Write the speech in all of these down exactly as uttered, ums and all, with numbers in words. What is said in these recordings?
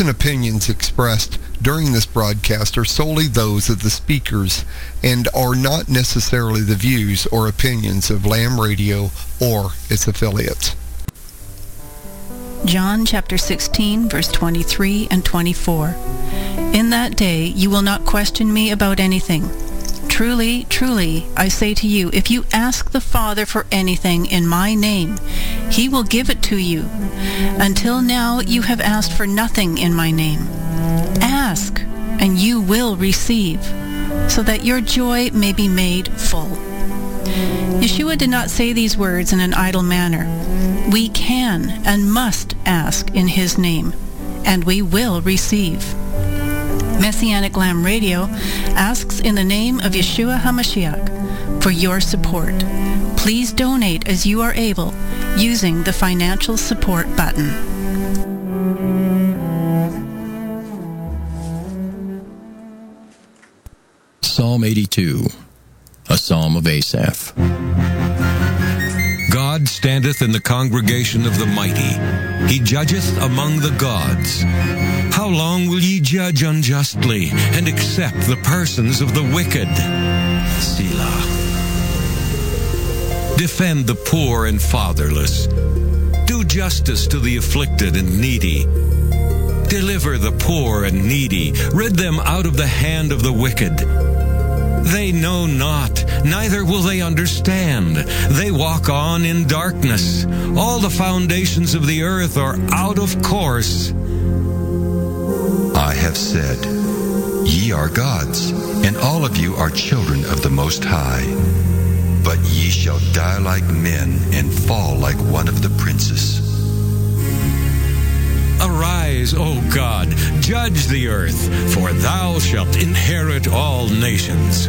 and opinions expressed during this broadcast are solely those of the speakers and are not necessarily the views or opinions of Lamb Radio or its affiliates. John chapter sixteen, verse twenty-three and twenty-four. In that day you will not question me about anything. Truly, truly, I say to you, if you ask the Father for anything in my name, he will give it to you. Until now you have asked for nothing in my name. Ask, and you will receive, so that your joy may be made full. Yeshua did not say these words in an idle manner. We can and must ask in his name, and we will receive. Messianic Lamb Radio asks in the name of Yeshua HaMashiach for your support. Please donate as you are able using the financial support button. Psalm eighty-two, a psalm of Asaph. God standeth in the congregation of the mighty. He judgeth among the gods. How long will ye judge unjustly, and accept the persons of the wicked? Selah. Defend the poor and fatherless. Do justice to the afflicted and needy. Deliver the poor and needy. Rid them out of the hand of the wicked. They know not, neither will they understand. They walk on in darkness. All the foundations of the earth are out of course. I have said, ye are gods, and all of you are children of the Most High. But ye shall die like men, and fall like one of the princes. Arise, O God, judge the earth, for thou shalt inherit all nations.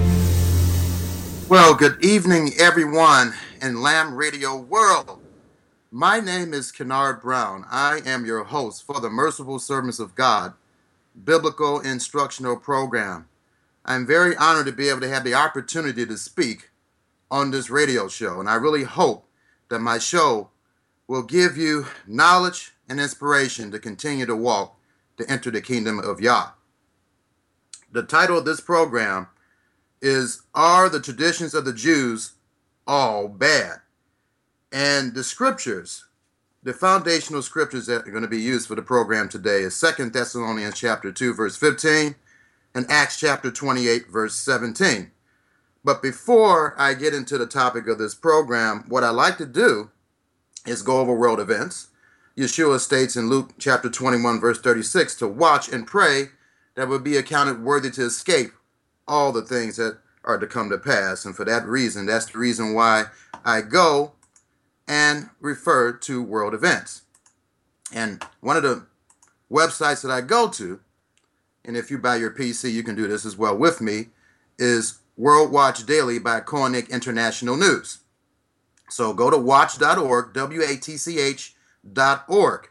Well, good evening, everyone in Lamb Radio World. My name is Kennard Brown. I am your host for the Merciful Servants of God Biblical Instructional Program. I'm very honored to be able to have the opportunity to speak on this radio show, and I really hope that my show will give you knowledge and inspiration to continue to walk to enter the kingdom of Yah. The title of this program is, Are the Traditions of the Jews All Bad? And the scriptures, the foundational scriptures that are going to be used for the program today is Second Thessalonians chapter two, verse fifteen, and Acts chapter twenty-eight, verse seventeen. But before I get into the topic of this program, what I like to do is go over world events. Yeshua states in Luke chapter twenty-one, verse thirty-six, to watch and pray that would be accounted worthy to escape all the things that are to come to pass. And for that reason, that's the reason why I go and refer to world events. And one of the websites that I go to, and if you buy your P C, you can do this as well with me, is World Watch Daily by Koenig International News. So go to watch dot org, W A T C H dot org.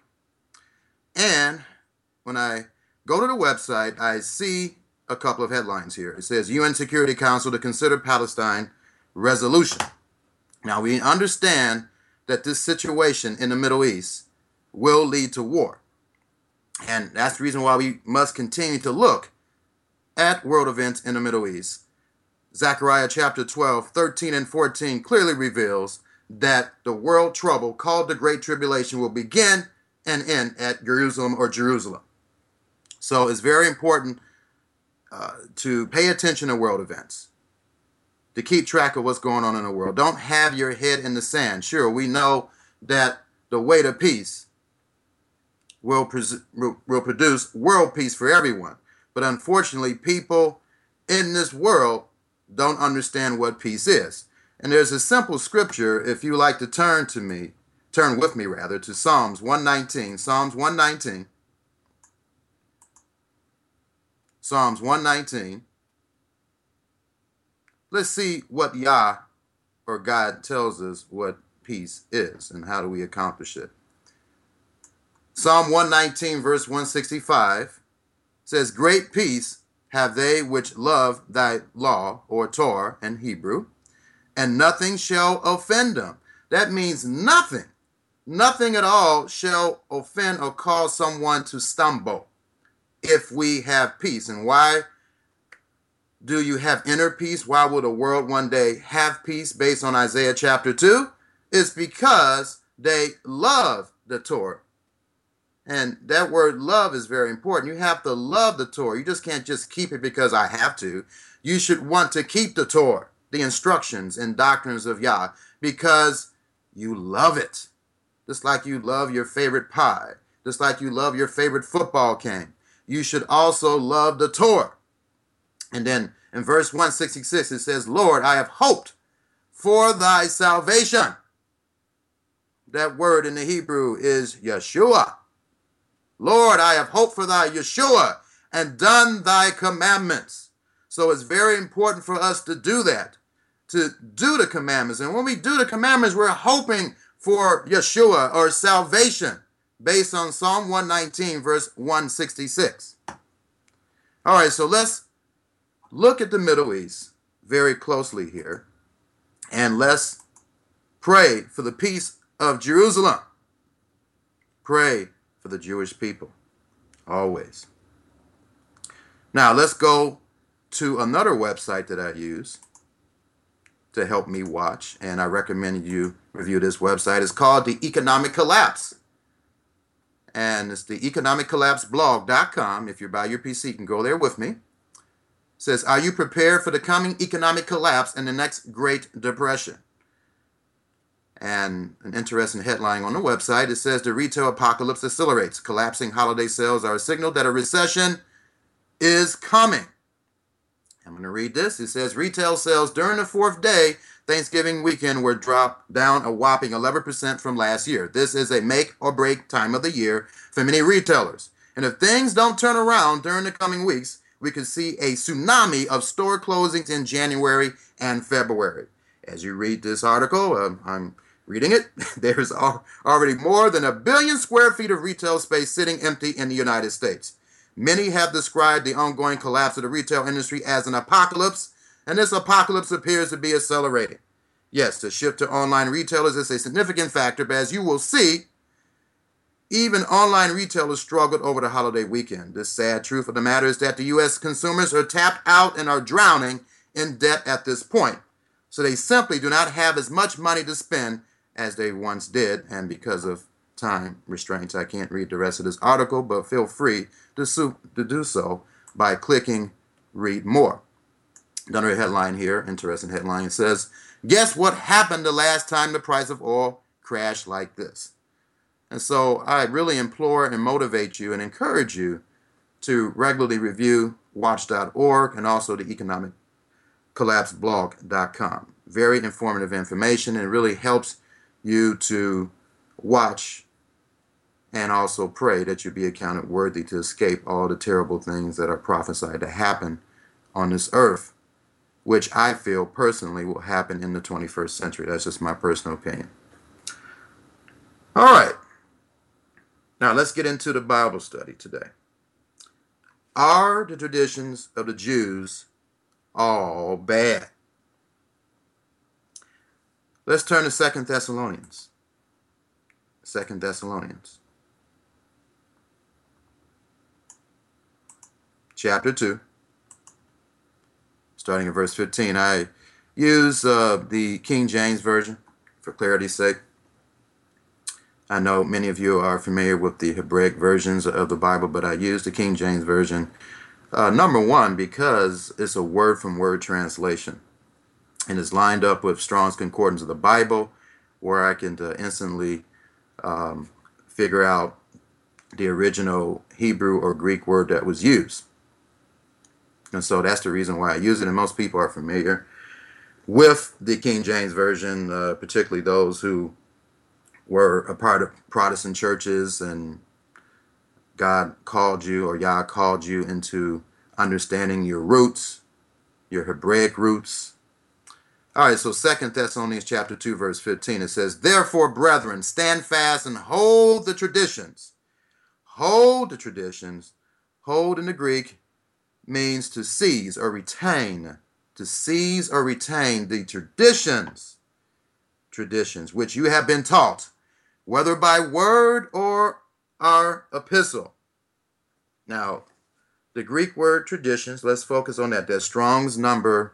And when I go to the website, I see a couple of headlines here. It says U N Security Council to consider Palestine resolution. Now we understand that this situation in the Middle East will lead to war. And that's the reason why we must continue to look at world events in the Middle East. Zechariah chapter twelve, thirteen and fourteen clearly reveals that the world trouble called the Great Tribulation will begin and end at Jerusalem or Jerusalem. So it's very important uh, to pay attention to world events, to keep track of what's going on in the world. Don't have your head in the sand. Sure, we know that the way to peace will, pres- will produce world peace for everyone. But unfortunately, people in this world don't understand what peace is. And there's a simple scripture, if you like to turn to me, turn with me rather, to Psalms one nineteen. Psalms one nineteen. Psalms one nineteen. Let's see what Yah or God tells us what peace is and how do we accomplish it. Psalm one nineteen verse one sixty-five says, Great peace have they which love thy law, or Torah in Hebrew, and nothing shall offend them. That means nothing, nothing at all shall offend or cause someone to stumble. if we have peace. And why do you have inner peace? Why will the world one day have peace based on Isaiah chapter two? It's because they love the Torah. And that word love is very important. You have to love the Torah. You just can't just keep it because I have to. You should want to keep the Torah, the instructions and doctrines of Yah, because you love it. Just like you love your favorite pie. Just like you love your favorite football game. You should also love the Torah. And then in verse one sixty-six, it says, Lord, I have hoped for thy salvation. That word in the Hebrew is Yeshua. Lord, I have hoped for thy Yeshua and done thy commandments. So it's very important for us to do that, to do the commandments. And when we do the commandments, we're hoping for Yeshua or salvation based on Psalm one nineteen, verse one sixty-six. All right, so let's look at the Middle East very closely here, and let's pray for the peace of Jerusalem. Pray for the Jewish people, always. Now, let's go to another website that I use to help me watch, and I recommend you review this website. It's called The Economic Collapse, and it's the economic collapse blog dot com. If you're by your P C, you can go there with me. It says, are you prepared for the coming economic collapse and the next Great Depression? And an interesting headline on the website, it says, the retail apocalypse accelerates. Collapsing holiday sales are a signal that a recession is coming. I'm going to read this. It says, retail sales during the fourth day Thanksgiving weekend were dropped down a whopping eleven percent from last year. This is a make or break time of the year for many retailers. And if things don't turn around during the coming weeks, we could see a tsunami of store closings in January and February. As you read this article, um, I'm reading it, there's already more than a billion square feet of retail space sitting empty in the United States. Many have described the ongoing collapse of the retail industry as an apocalypse, and this apocalypse appears to be accelerating. Yes, the shift to online retailers is a significant factor, but as you will see, even online retailers struggled over the holiday weekend. The sad truth of the matter is that the U S consumers are tapped out and are drowning in debt at this point. So they simply do not have as much money to spend as they once did, and because of time restraints, I can't read the rest of this article, but feel free to, su- to do so by clicking read more. Another headline here, interesting headline, says, guess what happened the last time the price of oil crashed like this? And so I really implore and motivate you and encourage you to regularly review watch dot org and also the economic collapse blog dot com. Very informative information, and really helps you to watch and also pray that you be accounted worthy to escape all the terrible things that are prophesied to happen on this earth, which I feel personally will happen in the twenty-first century. That's just my personal opinion. All right. Now let's get into the Bible study today. Are the traditions of the Jews all bad? Let's turn to Second Thessalonians. Second Thessalonians. Chapter two. Starting at verse fifteen. I use uh, the King James Version for clarity's sake. I know many of you are familiar with the Hebraic versions of the Bible, but I use the King James Version, uh, number one, because it's a word-from-word translation, and it's lined up with Strong's Concordance of the Bible, where I can uh, instantly um, figure out the original Hebrew or Greek word that was used. And so that's the reason why I use it, and most people are familiar with the King James Version, uh, particularly those who were a part of Protestant churches and God called you, or Yah called you into understanding your roots, your Hebraic roots. All right, so Second Thessalonians chapter two, verse fifteen, it says, therefore, brethren, stand fast and hold the traditions. Hold the traditions. Hold in the Greek means to seize or retain. To seize or retain the traditions. Traditions which you have been taught, whether by word or our epistle. Now, The Greek word traditions, let's focus on that. That's Strong's number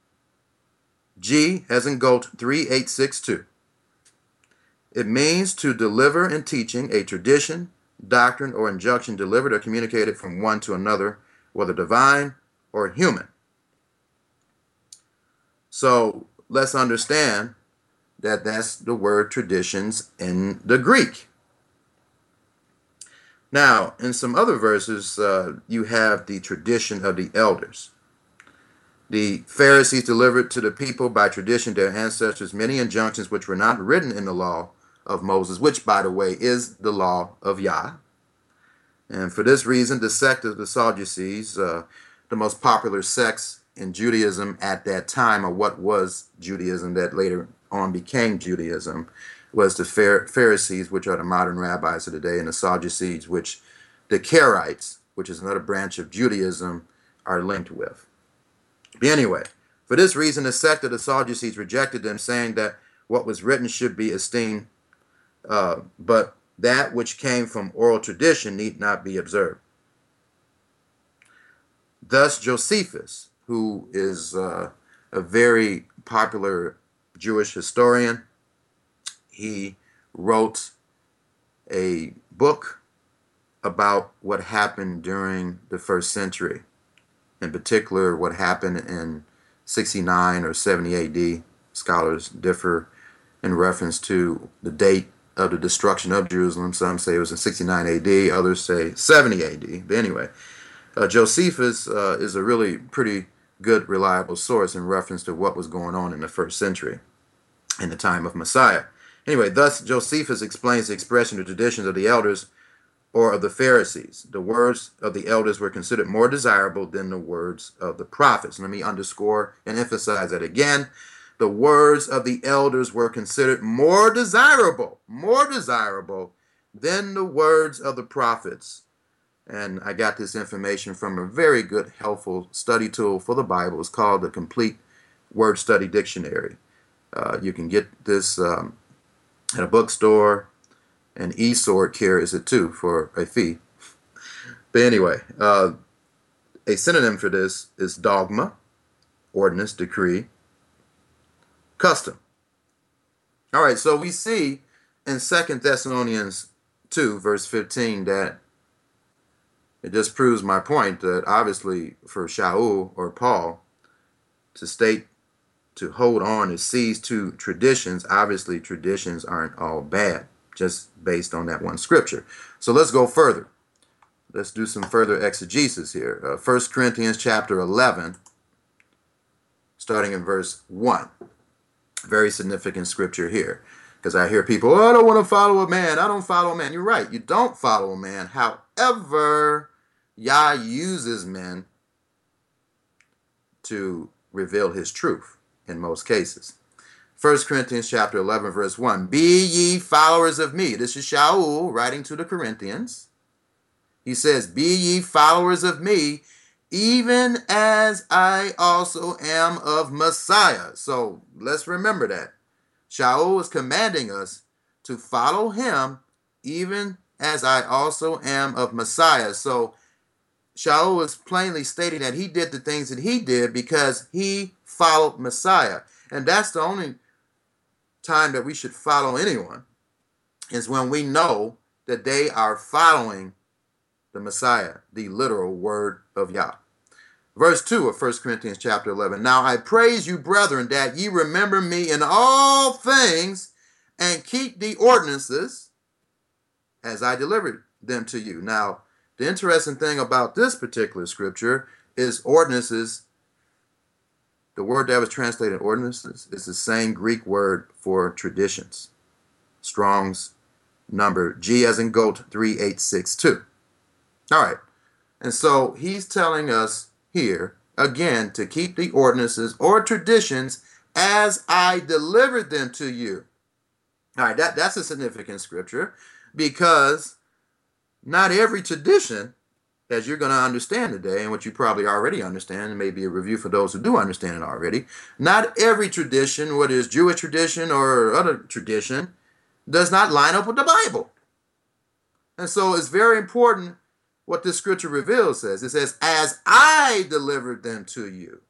G as in goat three eight six two. It means to deliver in teaching a tradition, doctrine, or injunction delivered or communicated from one to another, whether divine or human. So let's understand that that's the word traditions in the Greek. Now, in some other verses, uh, you have the tradition of the elders. The Pharisees delivered to the people by tradition their ancestors many injunctions which were not written in the law of Moses, which, by the way, is the law of Yah. And for this reason, the sect of the Sadducees, uh, the most popular sects in Judaism at that time, or what was Judaism that later on became Judaism, was the Pharisees, which are the modern rabbis of the day, and the Sadducees, which the Karaites, which is another branch of Judaism, are linked with. But anyway, for this reason, the sect of the Sadducees rejected them, saying that what was written should be esteemed, uh, but that which came from oral tradition need not be observed. Thus, Josephus, who is uh, a very popular Jewish historian, he wrote a book about what happened during the first century, in particular what happened in sixty-nine or seventy A D. Scholars differ in reference to the date of the destruction of Jerusalem. Some say it was in sixty-nine A D, others say seventy A D. But anyway, uh, Josephus uh, is a really pretty good, reliable source in reference to what was going on in the first century, in the time of Messiah. Anyway, thus Josephus explains the expression, the traditions of the elders or of the Pharisees. The words of the elders were considered more desirable than the words of the prophets. Let me underscore and emphasize that again. The words of the elders were considered more desirable, more desirable than the words of the prophets. And I got this information from a very good, helpful study tool for the Bible. It's called the Complete Word Study Dictionary. Uh, you can get this um, at a bookstore, and eSword carries it too for a fee. But anyway, uh, a synonym for this is dogma, ordinance, decree, custom. All right, so we see in Second Thessalonians two, verse fifteen, that it just proves my point that obviously for Shaul or Paul to state, to hold on and seize to traditions, obviously traditions aren't all bad, just based on that one scripture. So let's go further. Let's do some further exegesis here. Uh, First Corinthians chapter eleven, starting in verse one. Very significant scripture here, because I hear people, oh, I don't want to follow a man. I don't follow a man. You're right. You don't follow a man. However, Yah uses men to reveal his truth in most cases. First Corinthians chapter eleven, verse one. Be ye followers of me. This is Shaul writing to the Corinthians. He says, be ye followers of me, even as I also am of Messiah. So let's remember that. Shaul is commanding us to follow him, even as I also am of Messiah. So Shaul is plainly stating that he did the things that he did because he followed Messiah. And that's the only time that we should follow anyone, is when we know that they are following the Messiah, the literal word of Yah. Verse two of First Corinthians chapter eleven. Now I praise you, brethren, that ye remember me in all things and keep the ordinances as I delivered them to you. Now, the interesting thing about this particular scripture is ordinances. The word that was translated ordinances is the same Greek word for traditions. Strong's number G as in goat three eight six two. All right. And so he's telling us here, again, to keep the ordinances or traditions as I delivered them to you. All right, that, that's a significant scripture, because not every tradition, as you're going to understand today, and what you probably already understand, and maybe a review for those who do understand it already, not every tradition, whether it's Jewish tradition or other tradition, does not line up with the Bible. And so it's very important what this scripture reveals says. It says, as I delivered them to you.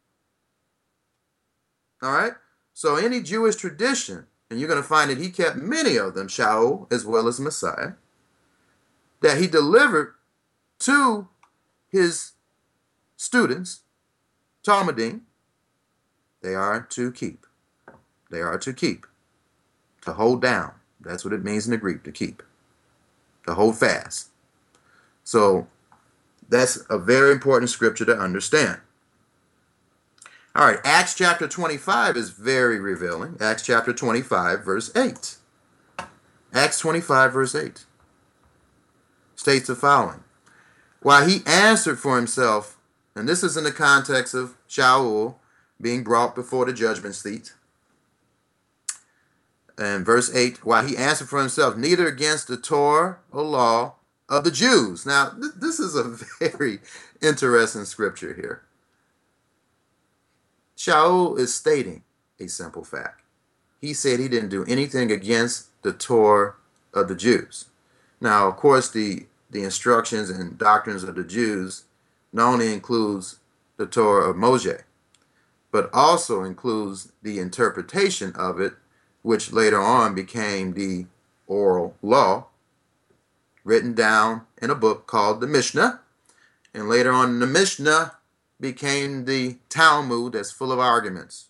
All right? So any Jewish tradition, and you're going to find that he kept many of them, Shaul as well as Messiah, that he delivered to his students, Talmudim, they are to keep. They are to keep. To hold down. That's what it means in the Greek, to keep. To hold fast. So that's a very important scripture to understand. All right, Acts chapter twenty-five is very revealing. Acts chapter twenty-five, verse eight. Acts twenty-five, verse eight states the following. While he answered for himself, and this is in the context of Shaul being brought before the judgment seat. And verse eight, while he answered for himself, neither against the Torah or law of the Jews. Now, th- this is a very interesting scripture here. Shaul is stating a simple fact. He said he didn't do anything against the Torah of the Jews. Now, of course, the, the instructions and doctrines of the Jews not only includes the Torah of Moshe, but also includes the interpretation of it, which later on became the oral law, written down in a book called the Mishnah. And later on, the Mishnah became the Talmud, that's full of arguments,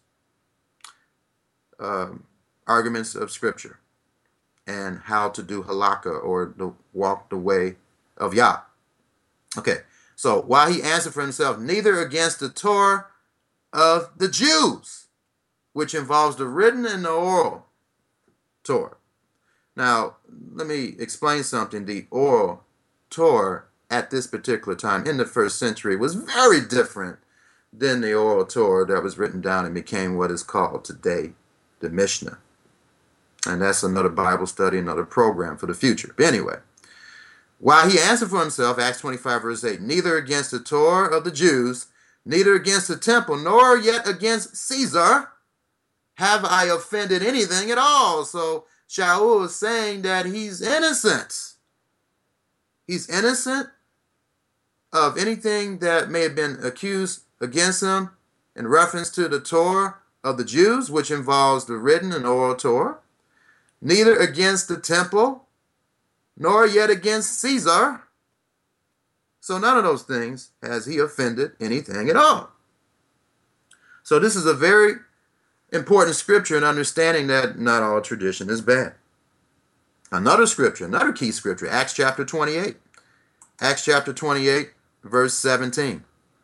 um, arguments of Scripture, and how to do halakha, or to walk the way of Yah. Okay, so while he answered for himself, neither against the Torah of the Jews, which involves the written and the oral Torah. Now, let me explain something. The oral Torah at this particular time in the first century was very different than the oral Torah that was written down and became what is called today the Mishnah. And that's another Bible study, another program for the future. But anyway, while he answered for himself, Acts twenty-five, verse eight, neither against the Torah of the Jews, neither against the temple, nor yet against Caesar have I offended anything at all. So Shaul is saying that he's innocent. He's innocent of anything that may have been accused against him in reference to the Torah of the Jews, which involves the written and oral Torah, neither against the temple, nor yet against Caesar. So none of those things has he offended anything at all. So this is a very important scripture in understanding that not all tradition is bad. Another scripture, another key scripture, Acts chapter twenty-eight. Acts chapter twenty-eight, verse seventeen.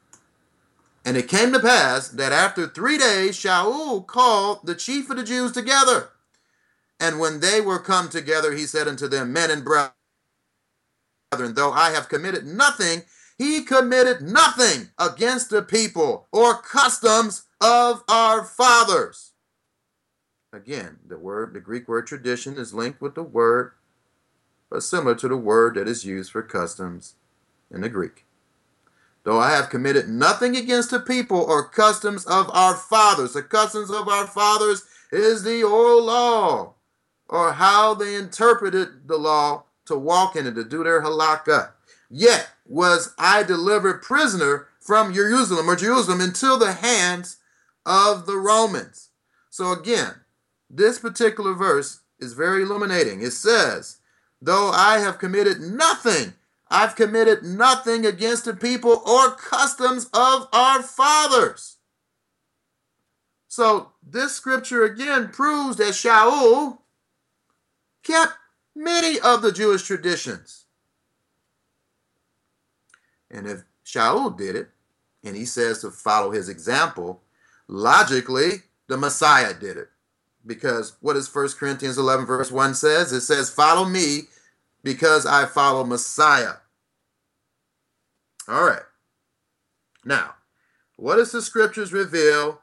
And it came to pass that after three days Shaul called the chief of the Jews together. And when they were come together, he said unto them, men and brethren, though I have committed nothing, he committed nothing against the people or customs of our fathers. Again, the word, the Greek word tradition is linked with the word, but similar to the word that is used for customs in the Greek. Though I have committed nothing against the people or customs of our fathers. The customs of our fathers is the oral law, or how they interpreted the law to walk in it, to do their halakha. Yet was I delivered prisoner from Jerusalem or Jerusalem into the hands of the Romans. So again, this particular verse is very illuminating. It says, though I have committed nothing, I've committed nothing against the people or customs of our fathers. So this scripture again proves that Shaul kept many of the Jewish traditions. And if Shaul did it, and he says to follow his example, logically, the Messiah did it. Because what does First Corinthians eleven verse one says? It says, follow me because I follow Messiah. All right. Now, what does the scriptures reveal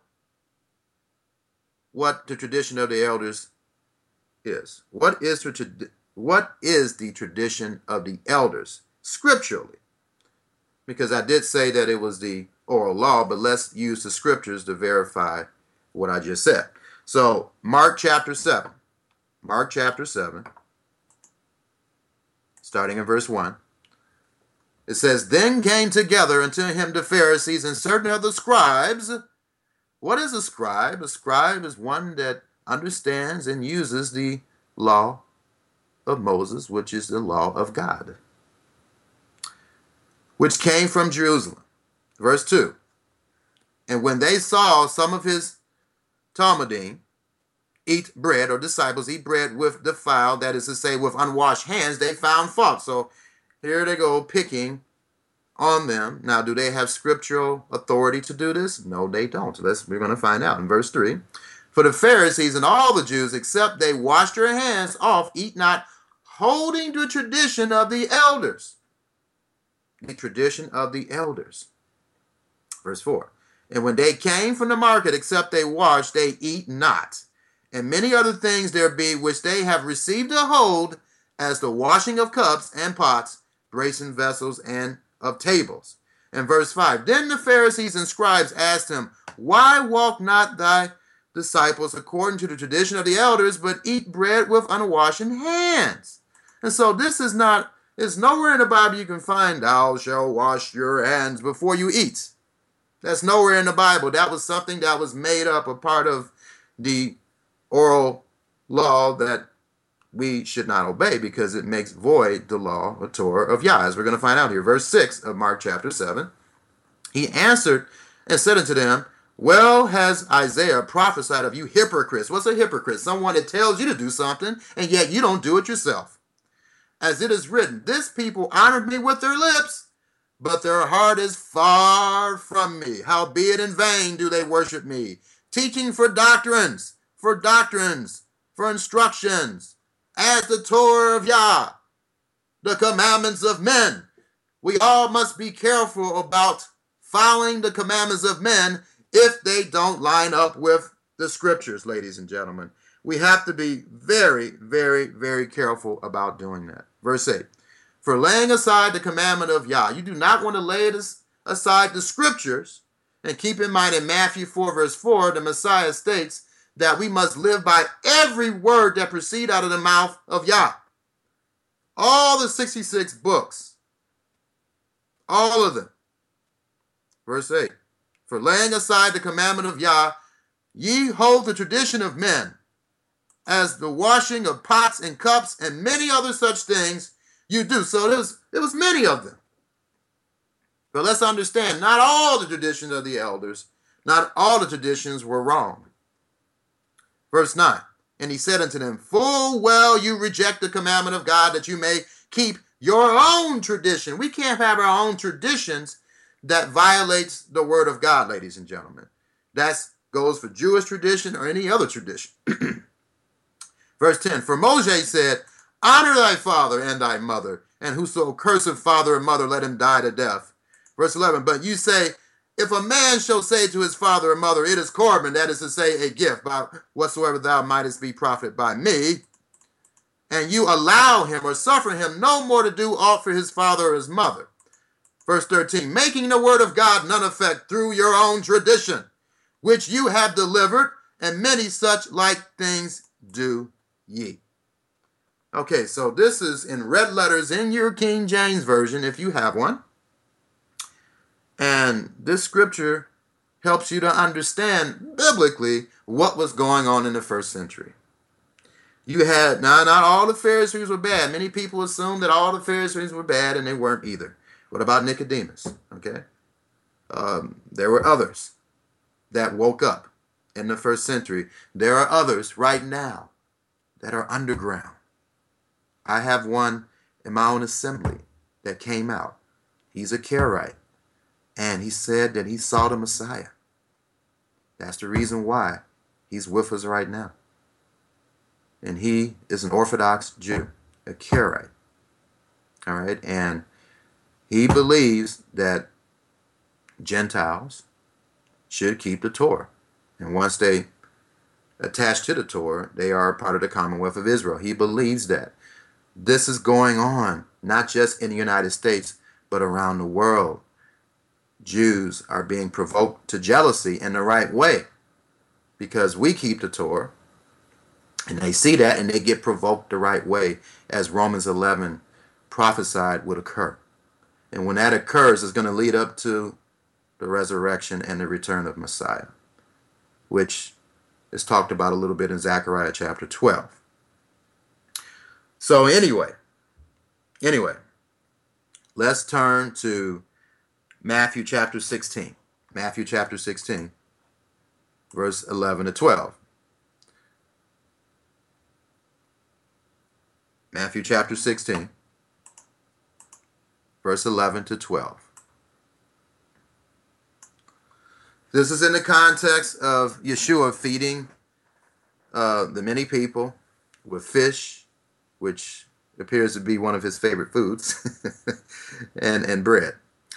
what the tradition of the elders is? What is the, what is the tradition of the elders scripturally? Because I did say that it was the oral law, but let's use the scriptures to verify what I just said. So, Mark chapter seven. Mark chapter seven, starting in verse one. It says, then came together unto him the Pharisees and certain of the scribes. What is a scribe? A scribe is one that understands and uses the law of Moses, which is the law of God, which came from Jerusalem. Verse two. And when they saw some of his Talmudim eat bread, or disciples eat bread with defiled, that is to say, with unwashed hands, they found fault. So here they go picking on them. Now, do they have scriptural authority to do this? No, they don't. Let's, we're going to find out in verse three. For the Pharisees and all the Jews, except they wash their hands off, eat not, holding the tradition of the elders. The tradition of the elders. Verse four. And when they came from the market, except they wash, they eat not. And many other things there be which they have received a hold, as the washing of cups and pots, brazen vessels, and of tables. And verse five. Then the Pharisees and scribes asked him, why walk not thy disciples according to the tradition of the elders, but eat bread with unwashed hands? And so this is not, it's nowhere in the Bible you can find, thou shalt wash your hands before you eat. That's nowhere in the Bible. That was something that was made up, a part of the oral law that we should not obey because it makes void the law or Torah of Yah, as we're going to find out here. Verse six of Mark chapter seven. He answered and said unto them, well has Isaiah prophesied of you hypocrites. What's a hypocrite? Someone that tells you to do something, and yet you don't do it yourself. As it is written, this people honored me with their lips, but their heart is far from me. Howbeit in vain do they worship me, teaching for doctrines, for doctrines, for instructions, as the Torah of Yah, the commandments of men. We all must be careful about following the commandments of men if they don't line up with the scriptures, ladies and gentlemen. We have to be very, very, very careful about doing that. Verse eight. For laying aside the commandment of Yah, you do not want to lay it aside the scriptures. And keep in mind in Matthew four, verse four, the Messiah states that we must live by every word that proceed out of the mouth of Yah. All the sixty-six books, all of them. Verse eight. For laying aside the commandment of Yah, ye hold the tradition of men, as the washing of pots and cups and many other such things you do. So there was, there was many of them. But let's understand, not all the traditions of the elders, not all the traditions were wrong. Verse nine, and he said unto them, full well you reject the commandment of God, that you may keep your own tradition. We can't have our own traditions that violates the word of God, ladies and gentlemen. That goes for Jewish tradition or any other tradition. Verse ten, for Moses said, honor thy father and thy mother, and whoso curseth father or mother, let him die to death. Verse eleven, but you say, if a man shall say to his father or mother, it is Corban, that is to say, a gift, by whatsoever thou mightest be profited by me, and you allow him or suffer him no more to do aught for his father or his mother. Verse thirteen, making the word of God none effect through your own tradition, which you have delivered, and many such like things do ye. Okay, so this is in red letters in your King James Version, if you have one. And this scripture helps you to understand biblically what was going on in the first century. You had, now not all the Pharisees were bad. Many people assume that all the Pharisees were bad, and they weren't either. What about Nicodemus? Okay. Um, there were others that woke up in the first century. There are others right now that are underground. I have one in my own assembly that came out. He's a Karaite, and he said that he saw the Messiah. That's the reason why he's with us right now. And he is an Orthodox Jew, a Karaite. All right, and he believes that Gentiles should keep the Torah. And once they attach to the Torah, they are part of the Commonwealth of Israel. He believes that. This is going on, not just in the United States, but around the world. Jews are being provoked to jealousy in the right way because we keep the Torah. And they see that and they get provoked the right way, as Romans eleven prophesied would occur. And when that occurs, it's going to lead up to the resurrection and the return of Messiah, which is talked about a little bit in Zechariah chapter twelve. So anyway, anyway, let's turn to Matthew chapter sixteen. Matthew chapter sixteen, verse eleven to twelve. Matthew chapter sixteen, verse eleven to twelve. This is in the context of Yeshua feeding uh, the many people with fish, which appears to be one of his favorite foods, and, and bread.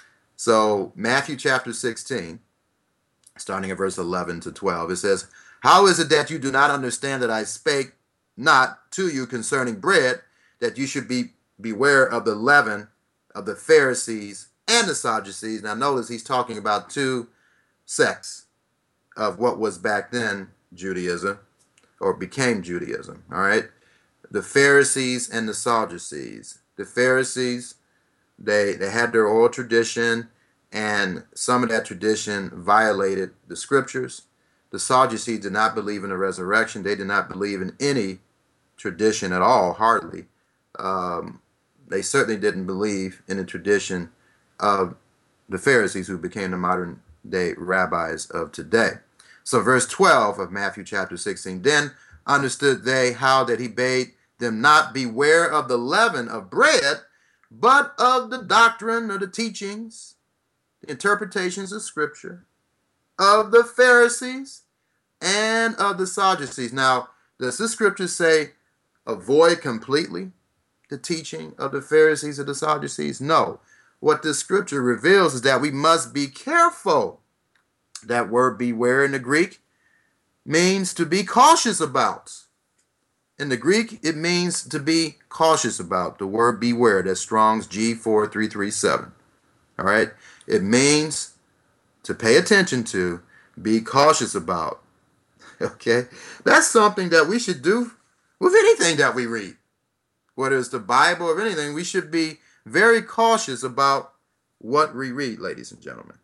So Matthew chapter sixteen, starting at verse eleven to twelve, it says, "How is it that you do not understand that I spake not to you concerning bread, that you should be beware of the leaven of the Pharisees and the Sadducees?" Now notice he's talking about two sects of what was back then Judaism, or became Judaism, all right? The Pharisees and the Sadducees. The Pharisees, they, they had their oral tradition, and some of that tradition violated the scriptures. The Sadducees did not believe in the resurrection. They did not believe in any tradition at all, hardly. Um, they certainly didn't believe in the tradition of the Pharisees, who became the modern day rabbis of today. So verse twelve of Matthew chapter sixteen, "Then understood they how that he bade them not beware of the leaven of bread, but of the doctrine of the teachings, the interpretations of scripture, of the Pharisees and of the Sadducees." Now, does the scripture say avoid completely the teaching of the Pharisees or the Sadducees? No. What this scripture reveals is that we must be careful. That word beware in the Greek means to be cautious about. In the Greek, it means to be cautious about. The word beware, that's Strong's G four three three seven. All right? It means to pay attention to, be cautious about. Okay? That's something that we should do with anything that we read. Whether it's the Bible or anything, we should be very cautious about what we read, ladies and gentlemen.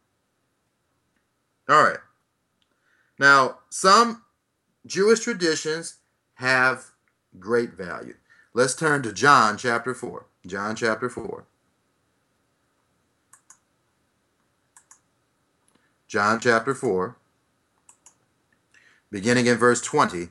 All right. Now, some Jewish traditions have great value. Let's turn to John chapter four. John chapter four. John chapter four, beginning in verse twenty.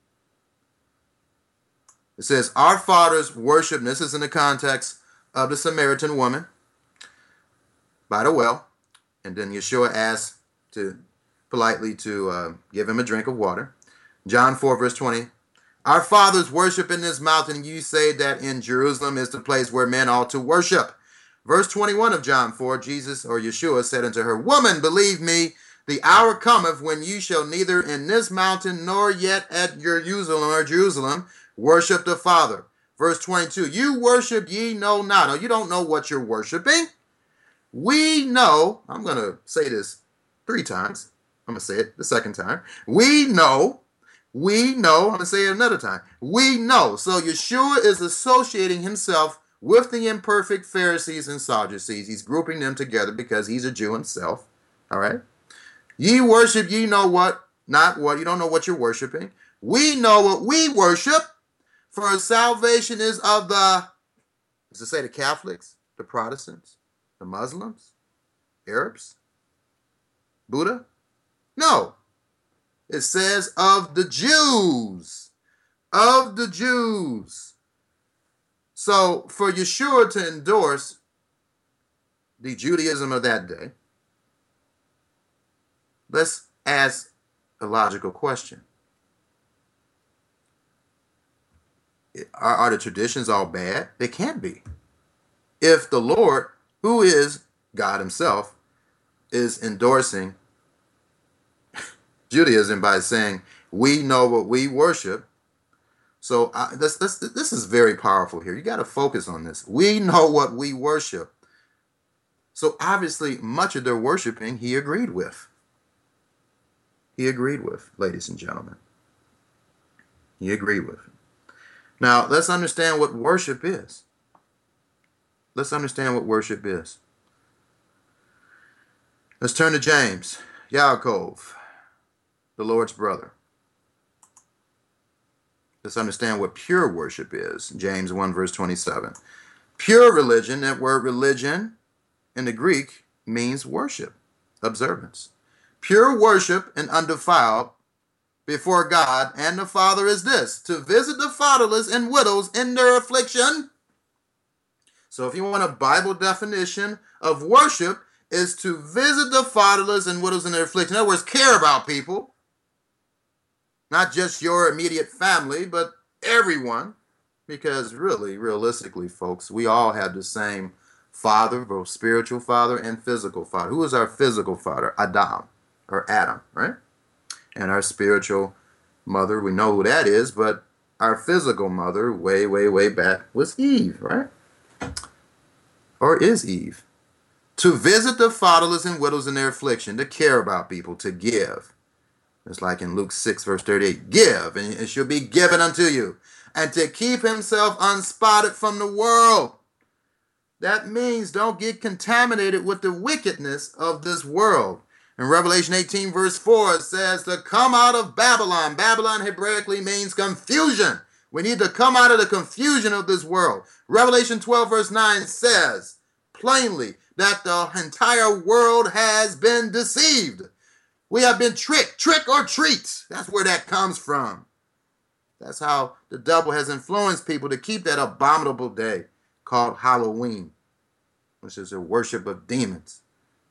It says, "Our fathers worshiped," and this is in the context of the Samaritan woman by the well. And then Yeshua asked to politely to uh, give him a drink of water. John four, verse twenty. "Our fathers worship in this mountain, and you say that in Jerusalem is the place where men ought to worship." Verse twenty-one of John four, Jesus or Yeshua said unto her, "Woman, believe me, the hour cometh when you shall neither in this mountain nor yet at Jerusalem or Jerusalem worship the Father." Verse twenty-two, "You worship ye know not." Now, you don't know what you're worshiping. We know, I'm going to say this three times. I'm going to say it the second time. We know, we know, I'm going to say it another time. We know. So Yeshua is associating himself with the imperfect Pharisees and Sadducees. He's grouping them together because he's a Jew himself. All right. Ye worship, ye know what, not what. You don't know what you're worshiping. We know what we worship, for salvation is of the, does it say the Catholics, the Protestants, the Muslims, Arabs, Buddha? No. It says of the Jews. Of the Jews. So for Yeshua to endorse the Judaism of that day, let's ask a logical question. Are, are the traditions all bad? They can't be. If the Lord, who is God himself, is endorsing Judaism by saying, we know what we worship. So uh, this, this, this is very powerful here. You got to focus on this. We know what we worship. So obviously, much of their worshiping he agreed with. He agreed with, ladies and gentlemen. He agreed with. Now, let's understand what worship is. Let's understand what worship is. Let's turn to James, Yaakov, the Lord's brother. Let's understand what pure worship is. James one, verse twenty-seven. Pure religion, that word religion in the Greek means worship, observance. Pure worship and undefiled before God and the Father is this, to visit the fatherless and widows in their affliction. So if you want a Bible definition of worship, is to visit the fatherless and widows in their affliction. In other words, care about people. Not just your immediate family, but everyone. Because really, realistically, folks, we all have the same father, both spiritual father and physical father. Who is our physical father? Adam, or Adam, right? And our spiritual mother, we know who that is, but our physical mother, way, way, way back, was Eve, right? Or is Eve. To visit the fatherless and widows in their affliction, to care about people, to give. It's like in Luke six, verse thirty-eight, give, and it shall be given unto you. And to keep himself unspotted from the world. That means don't get contaminated with the wickedness of this world. In Revelation eighteen, verse four, it says to come out of Babylon. Babylon Hebraically means confusion. We need to come out of the confusion of this world. Revelation twelve, verse nine says plainly that the entire world has been deceived. We have been tricked, trick or treat. That's where that comes from. That's how the devil has influenced people to keep that abominable day called Halloween, which is a worship of demons.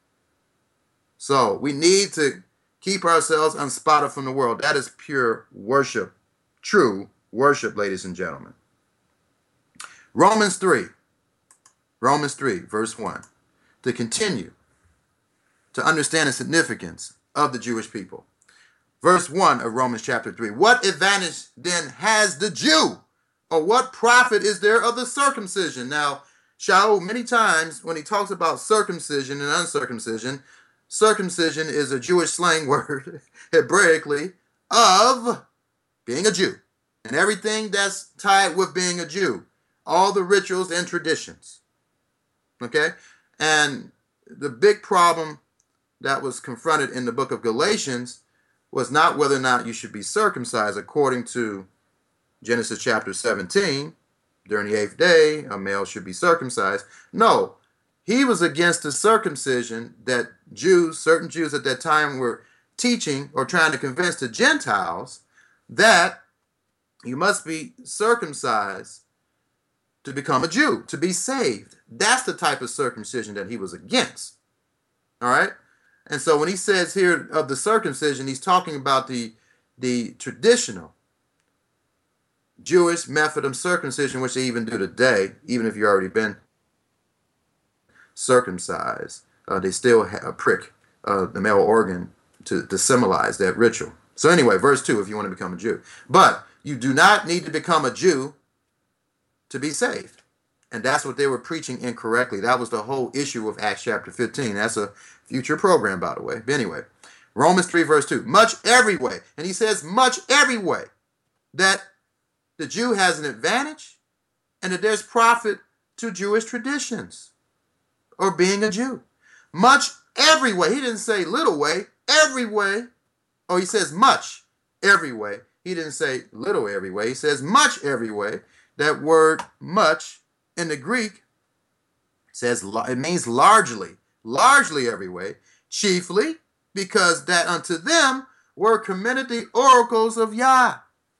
So we need to keep ourselves unspotted from the world. That is pure worship, true worship, ladies and gentlemen. Romans three, Romans three, verse one, to continue to understand the significance of the Jewish people. Verse one of Romans chapter three. What advantage then has the Jew? Or what profit is there of the circumcision? Now, Shaul, many times when he talks about circumcision and uncircumcision, circumcision is a Jewish slang word, Hebraically, of being a Jew. And everything that's tied with being a Jew. All the rituals and traditions. Okay? And the big problem that was confronted in the book of Galatians was not whether or not you should be circumcised according to Genesis chapter seventeen. During the eighth day, a male should be circumcised. No, he was against the circumcision that Jews, certain Jews at that time were teaching or trying to convince the Gentiles that you must be circumcised to become a Jew, to be saved. That's the type of circumcision that he was against. All right? And so when he says here of the circumcision, he's talking about the, the traditional Jewish method of circumcision, which they even do today, even if you've already been circumcised. Uh, they still have a prick uh, the male organ to, to symbolize that ritual. So anyway, verse two, if you want to become a Jew. But you do not need to become a Jew to be saved. And that's what they were preaching incorrectly. That was the whole issue of Acts chapter fifteen. That's a future program, by the way. But anyway, Romans three, verse two. Much every way. And he says much every way that the Jew has an advantage and that there's profit to Jewish traditions or being a Jew. Much every way. He didn't say little way. Every way. Oh, he says much every way. He didn't say little every way. He says much every way. That word much in the Greek says it means largely, largely every way, chiefly because that unto them were committed the oracles of Yah.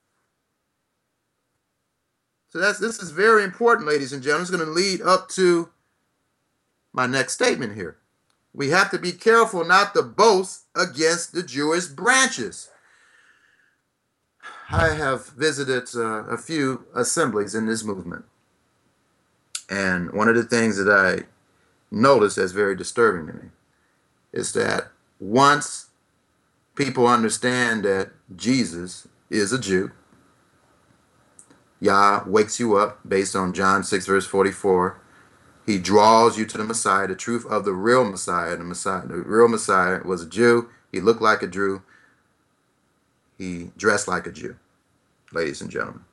So that's this is very important, ladies and gentlemen. It's going to lead up to my next statement here. We have to be careful not to boast against the Jewish branches. I have visited uh, a few assemblies in this movement. And one of the things that I noticed that's very disturbing to me is that once people understand that Jesus is a Jew, Yah wakes you up based on John six, verse forty-four. He draws you to the Messiah, the truth of the real Messiah. The Messiah, the real Messiah was a Jew. He looked like a Jew. He dressed like a Jew, ladies and gentlemen.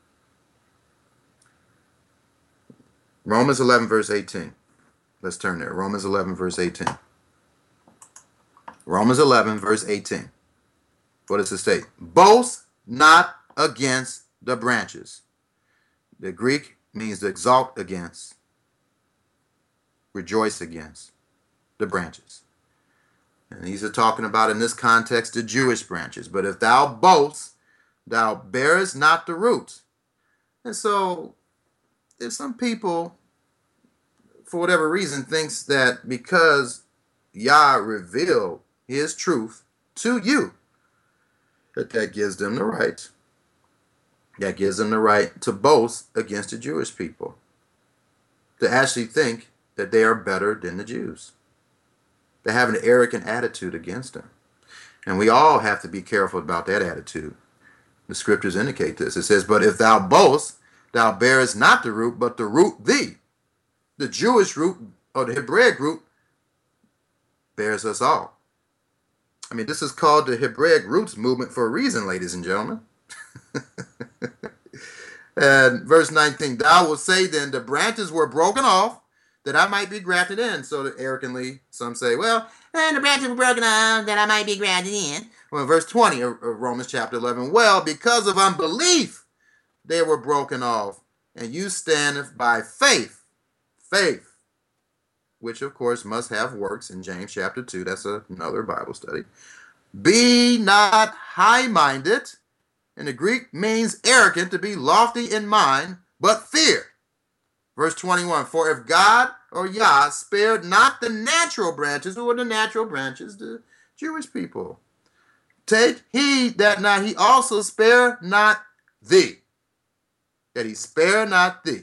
Romans eleven, verse eighteen. Let's turn there. Romans eleven, verse eighteen. Romans eleven, verse eighteen. What does it say? Boast not against the branches. The Greek means to exalt against, rejoice against the branches. And these are talking about, in this context, the Jewish branches. But if thou boast, thou bearest not the root. And so, if some people, for whatever reason, thinks that because Yah revealed his truth to you, that that gives them the right, that gives them the right to boast against the Jewish people, to actually think that they are better than the Jews. They have an arrogant attitude against them. And we all have to be careful about that attitude. The scriptures indicate this. It says, but if thou boast, thou bearest not the root, but the root thee. The Jewish root, or the Hebraic root, bears us all. I mean, this is called the Hebraic roots movement for a reason, ladies and gentlemen. And verse nineteen, thou wilt say then, the branches were broken off, that I might be grafted in. So that arrogantly, some say, well, and the branches were broken off, that I might be grafted in. Well, verse twenty of Romans chapter eleven, well, because of unbelief, they were broken off, and you stand by faith. Faith. Which, of course, must have works in James chapter two. That's another Bible study. Be not high-minded. In the Greek means arrogant, to be lofty in mind, but fear. Verse twenty-one, for if God or Yah spared not the natural branches, who are the natural branches? The Jewish people. Take heed that not he also spare not thee. That he spare not thee.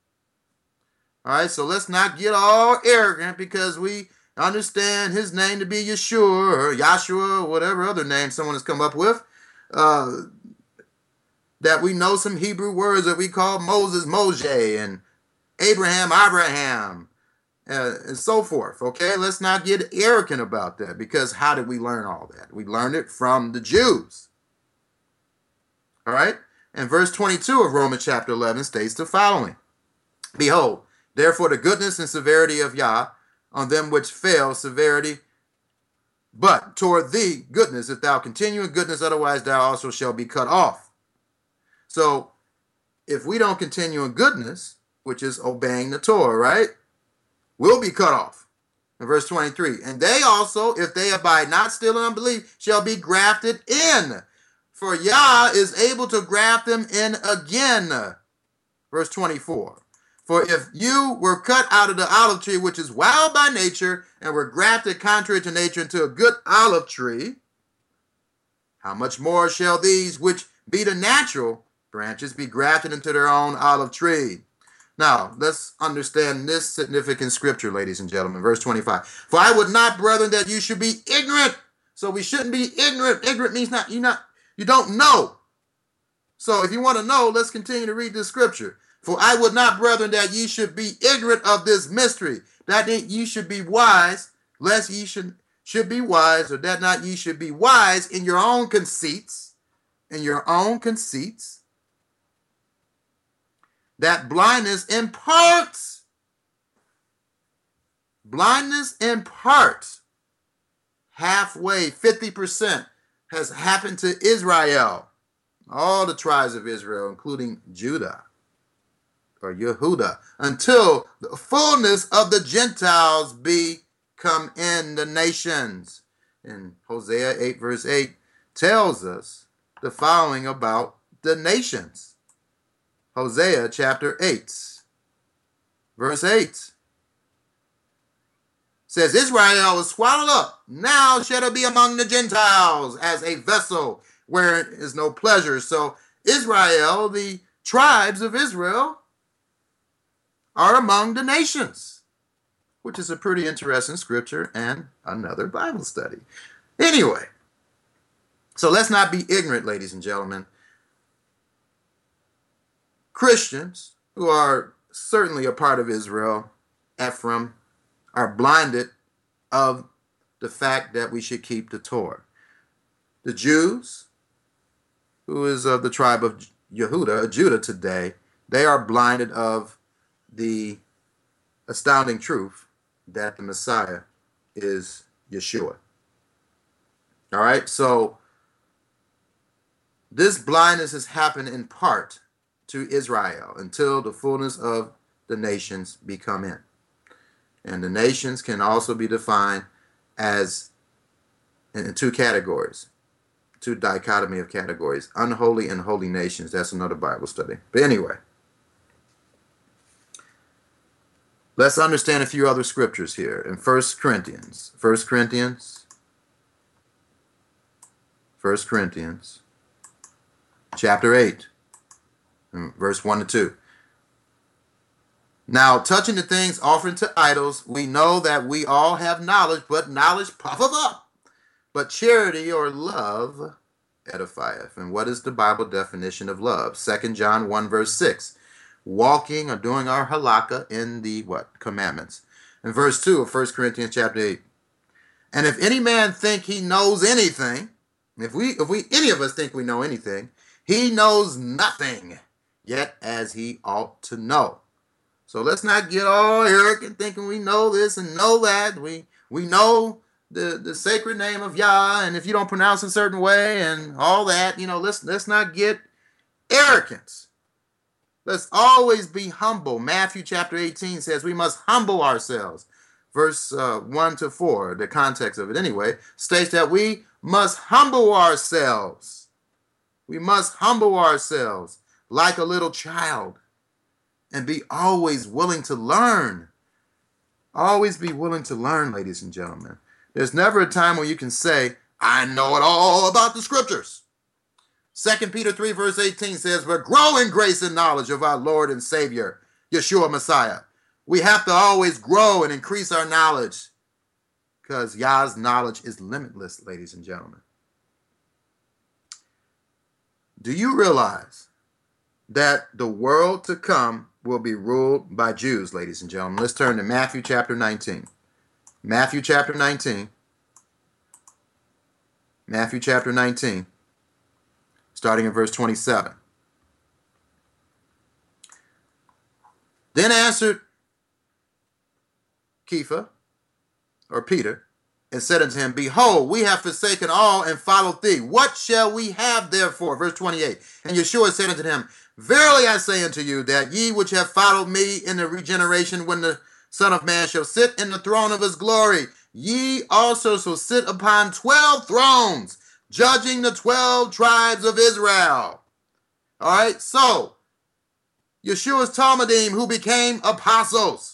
All right, so let's not get all arrogant because we understand his name to be Yeshua or Yahshua or whatever other name someone has come up with. Uh, that we know some Hebrew words that we call Moses, Moshe, and Abraham, Abraham, uh, and so forth. Okay, let's not get arrogant about that, because how did we learn all that? We learned it from the Jews. All right, and verse twenty-two of Romans chapter eleven states the following. Behold, therefore the goodness and severity of Yah on them which fail, severity, but toward thee goodness, if thou continue in goodness, otherwise thou also shalt be cut off. So, if we don't continue in goodness, which is obeying the Torah, right, we'll be cut off. In verse twenty-three, and they also, if they abide not still in unbelief, shall be grafted in. For Yah is able to graft them in again. Verse twenty-four, for if you were cut out of the olive tree, which is wild by nature, and were grafted contrary to nature into a good olive tree, how much more shall these which be the natural branches be grafted into their own olive tree? Now, let's understand this significant scripture, ladies and gentlemen. Verse twenty-five. For I would not, brethren, that you should be ignorant. So we shouldn't be ignorant. Ignorant means not you not you don't know. So if you want to know, let's continue to read this scripture. For I would not, brethren, that ye should be ignorant of this mystery, that ye should be wise, lest ye should should be wise, or that not ye should be wise in your own conceits, in your own conceits. That blindness imparts, blindness in part, halfway, fifty percent, has happened to Israel, all the tribes of Israel, including Judah, or Yehuda, until the fullness of the Gentiles be come in the nations. And Hosea eight verse eight tells us the following about the nations. Hosea chapter eight, verse eight says, Israel was swallowed up. Now shall it be among the Gentiles as a vessel wherein is no pleasure. So Israel, the tribes of Israel, are among the nations, which is a pretty interesting scripture and another Bible study. Anyway, so let's not be ignorant, ladies and gentlemen. Christians who are certainly a part of Israel, Ephraim, are blinded of the fact that we should keep the Torah. The Jews, who is of the tribe of Yehuda, Judah today, they are blinded of the astounding truth that the Messiah is Yeshua. All right, so this blindness has happened in part to Israel until the fullness of the nations be come in. And the nations can also be defined as in two categories, two dichotomy of categories, unholy and holy nations. That's another Bible study. But anyway, let's understand a few other scriptures here in First Corinthians. First Corinthians. First Corinthians chapter eight, verse one to two. Now, touching the things offered to idols, we know that we all have knowledge, but knowledge puffeth up. But charity or love edifieth. And what is the Bible definition of love? Second John one, verse six. Walking or doing our halakha in the what? Commandments. And verse two of First Corinthians chapter eight. And if any man think he knows anything, if we, if we, any of us think we know anything, he knows nothing, yet as he ought to know. So let's not get all arrogant thinking we know this and know that. We we know the, the sacred name of Yah, and if you don't pronounce it a certain way and all that, you know, let's let's not get arrogant. Let's always be humble. Matthew chapter eighteen says we must humble ourselves. Verse uh, one to four, the context of it anyway, states that we must humble ourselves. We must humble ourselves like a little child and be always willing to learn. Always be willing to learn, ladies and gentlemen. There's never a time when you can say, I know it all about the scriptures. Second Peter three, verse eighteen says, but grow in grace and knowledge of our Lord and Savior, Yeshua Messiah. We have to always grow and increase our knowledge because Yah's knowledge is limitless, ladies and gentlemen. Do you realize that the world to come will be ruled by Jews, ladies and gentlemen? Let's turn to Matthew chapter nineteen. Matthew chapter nineteen. Matthew chapter nineteen, starting in verse twenty-seven. Then answered Kepha, or Peter, and said unto him, behold, we have forsaken all and followed thee. What shall we have therefore? Verse twenty-eight. And Yeshua said unto him, verily I say unto you, that ye which have followed me in the regeneration, when the Son of Man shall sit in the throne of his glory, ye also shall sit upon twelve thrones, judging the twelve tribes of Israel. All right, so Yeshua's Talmudim, who became apostles,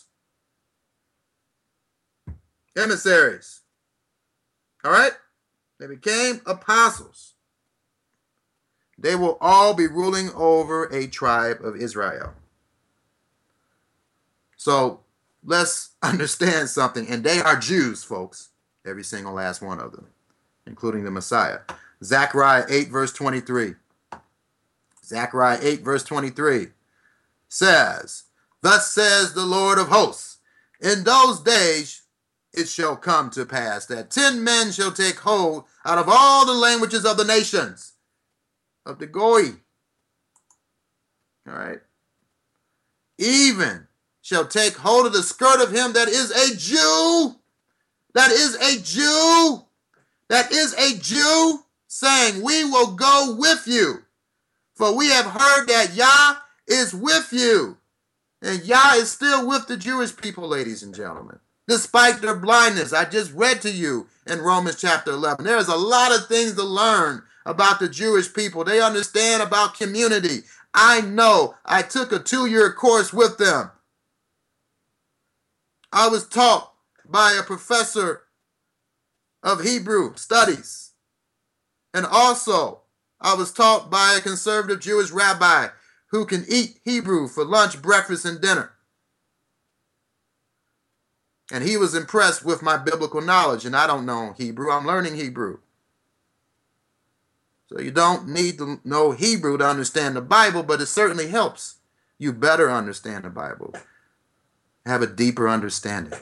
emissaries. All right? They became apostles. They will all be ruling over a tribe of Israel. So let's understand something. And they are Jews, folks. Every single last one of them, including the Messiah. Zechariah eight, verse twenty-three. Zechariah eight, verse twenty-three says, thus says the Lord of hosts, in those days it shall come to pass that ten men shall take hold out of all the languages of the nations of the Goy. All right. Even shall take hold of the skirt of him that is a Jew. That is a Jew. That is a Jew, saying, we will go with you. For we have heard that Yah is with you. And Yah is still with the Jewish people, ladies and gentlemen. Despite their blindness, I just read to you in Romans chapter eleven. There's a lot of things to learn about the Jewish people. They understand about community. I know. I took a two-year course with them. I was taught by a professor of Hebrew studies. And also, I was taught by a conservative Jewish rabbi who can eat Hebrew for lunch, breakfast, and dinner. And he was impressed with my biblical knowledge, and I don't know Hebrew. I'm learning Hebrew. So you don't need to know Hebrew to understand the Bible, but it certainly helps you better understand the Bible, have a deeper understanding.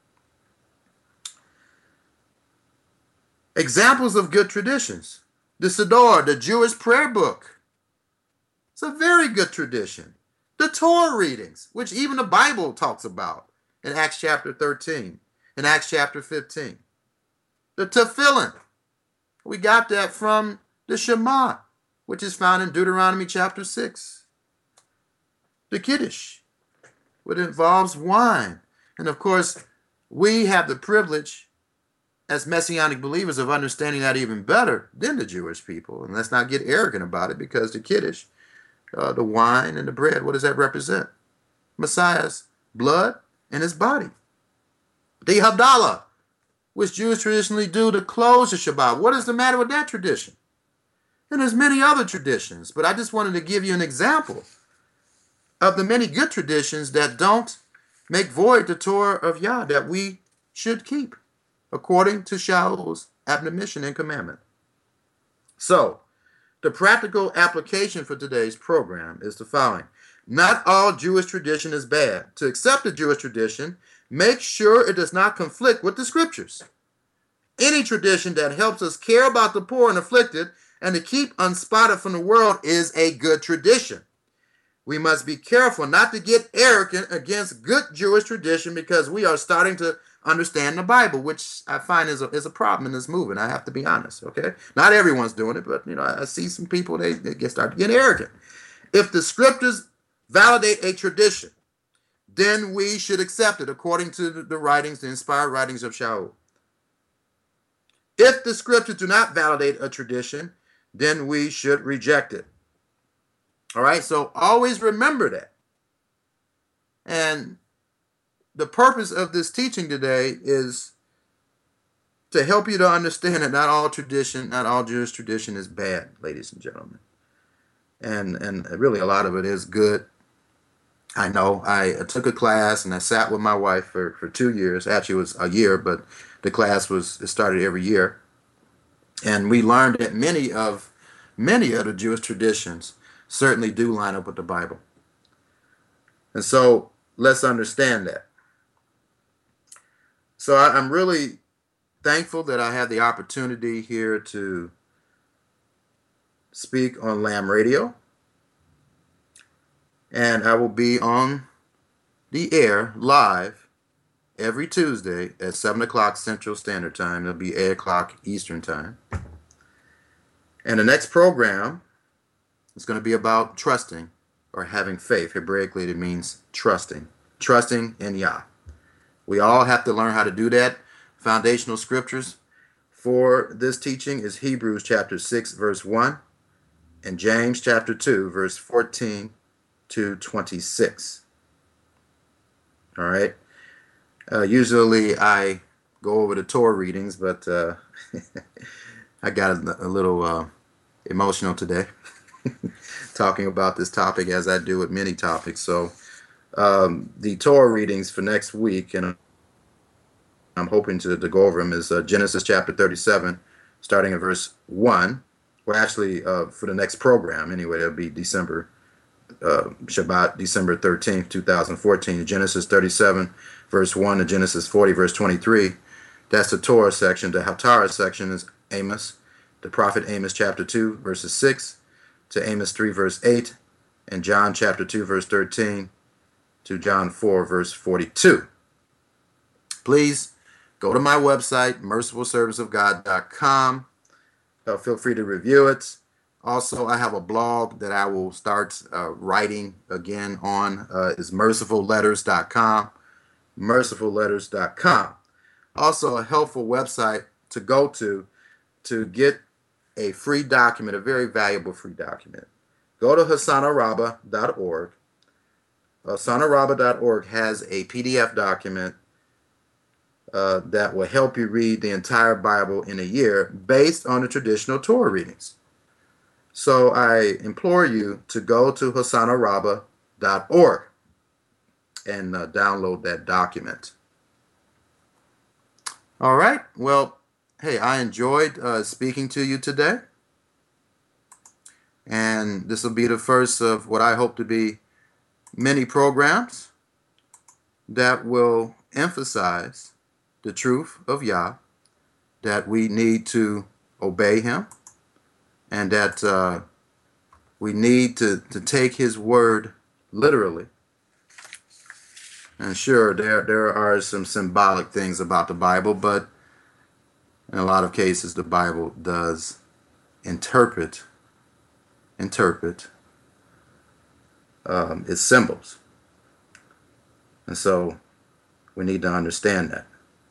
Examples of good traditions. The Siddur, the Jewish prayer book. It's a very good tradition. The Torah readings, which even the Bible talks about. In Acts chapter thirteen, in Acts chapter fifteen. The Tefillin, We got that from the Shema, which is found in Deuteronomy chapter six. The Kiddush, which involves wine. And of course, we have the privilege as Messianic believers of understanding that even better than the Jewish people. And let's not get arrogant about it, because the Kiddush, uh, the wine and the bread, what does that represent? Messiah's blood and his body. The Havdalah, which Jews traditionally do to close the Shabbat. What is the matter with that tradition? And there's many other traditions, but I just wanted to give you an example of the many good traditions that don't make void the Torah of Yah that we should keep, according to Shaul's admonition and commandment. So, the practical application for today's program is the following. Not all Jewish tradition is bad. To accept a Jewish tradition, make sure it does not conflict with the scriptures. Any tradition that helps us care about the poor and afflicted and to keep unspotted from the world is a good tradition. We must be careful not to get arrogant against good Jewish tradition, because we are starting to understand the Bible, which I find is a, is a problem in this movement. I have to be honest, okay? Not everyone's doing it, but you know, I see some people, they, they get start to get arrogant. If the scriptures validate a tradition, then we should accept it according to the, the writings, the inspired writings of Shaul. If the scriptures do not validate a tradition, then we should reject it. All right, so always remember that. And the purpose of this teaching today is to help you to understand that not all tradition, not all Jewish tradition is bad, ladies and gentlemen. And, and really a lot of it is good. I know I took a class and I sat with my wife for, for two years. Actually, it was a year, but the class was it started every year. And we learned that many of many of the Jewish traditions certainly do line up with the Bible. And so let's understand that. So I, I'm really thankful that I had the opportunity here to speak on Lamb Radio. And I will be on the air live every Tuesday at seven o'clock Central Standard Time. It'll be eight o'clock Eastern Time. And the next program is going to be about trusting or having faith. Hebraically, it means trusting. Trusting in Yah. We all have to learn how to do that. Foundational scriptures for this teaching is Hebrews chapter six, verse one, and James chapter two, verse fourteen to twenty-six. All right. Uh, usually I go over the Torah readings, but uh, I got a, a little uh, emotional today talking about this topic, as I do with many topics. So um, the Torah readings for next week, and I'm hoping to, to go over them, is uh, Genesis chapter thirty-seven, starting at verse one. Well, actually, uh, for the next program, anyway, it'll be December Uh, Shabbat, December thirteenth, two thousand fourteen, Genesis thirty-seven, verse one to Genesis forty, verse twenty-three. That's the Torah section. The Haftarah section is Amos, the prophet Amos chapter two, verses six to Amos three, verse eight, and John chapter two, verse thirteen to John four, verse forty-two. Please go to my website, merciful servants of god dot com. Uh, feel free to review it. Also, I have a blog that I will start uh, writing again on. Uh, is merciful letters dot com. merciful letters dot com. Also, a helpful website to go to to get a free document, a very valuable free document. Go to Hosanna Rabbah dot org. Hosanna Rabbah dot org has a P D F document uh, that will help you read the entire Bible in a year based on the traditional Torah readings. So I implore you to go to Hosanna Rabbah dot org and uh, download that document. All right. Well, hey, I enjoyed uh, speaking to you today. And this will be the first of what I hope to be many programs that will emphasize the truth of Yah, that we need to obey Him, and that uh, we need to, to take His word literally. And sure, there there are some symbolic things about the Bible, but in a lot of cases, the Bible does interpret, interpret um, its symbols. And so we need to understand that.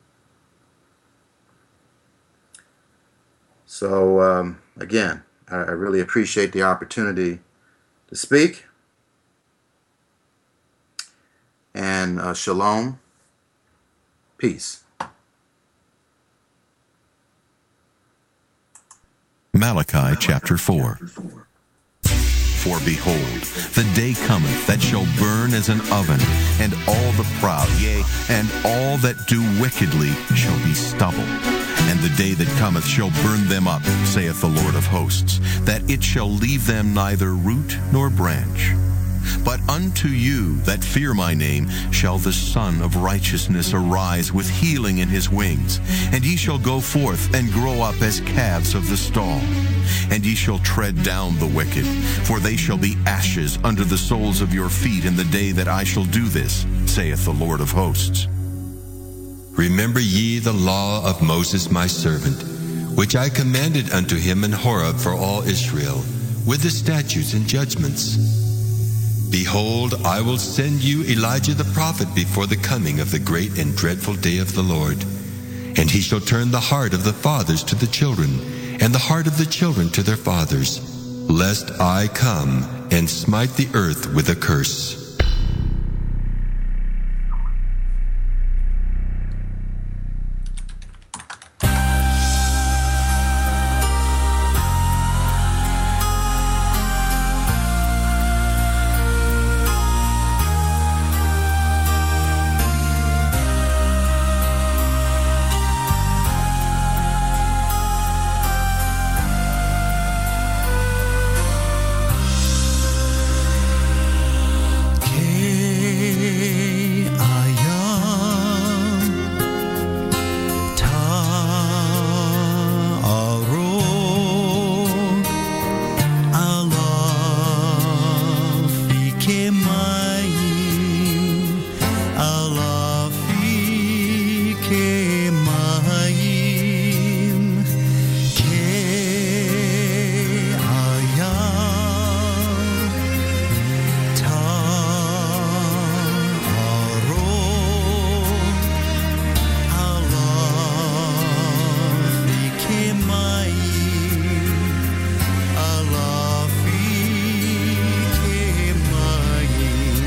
So um, again, I, I really appreciate the opportunity to speak. And uh, shalom, peace. Malachi chapter four. For behold, the day cometh that shall burn as an oven, and all the proud, yea, and all that do wickedly shall be stubble. And the day that cometh shall burn them up, saith the Lord of hosts, that it shall leave them neither root nor branch. But unto you that fear my name shall the Son of Righteousness arise with healing in his wings, and ye shall go forth and grow up as calves of the stall. And ye shall tread down the wicked, for they shall be ashes under the soles of your feet in the day that I shall do this, saith the Lord of hosts. Remember ye the law of Moses my servant, which I commanded unto him in Horeb for all Israel, with the statutes and judgments. Behold, I will send you Elijah the prophet before the coming of the great and dreadful day of the Lord. And he shall turn the heart of the fathers to the children, and the heart of the children to their fathers, lest I come and smite the earth with a curse.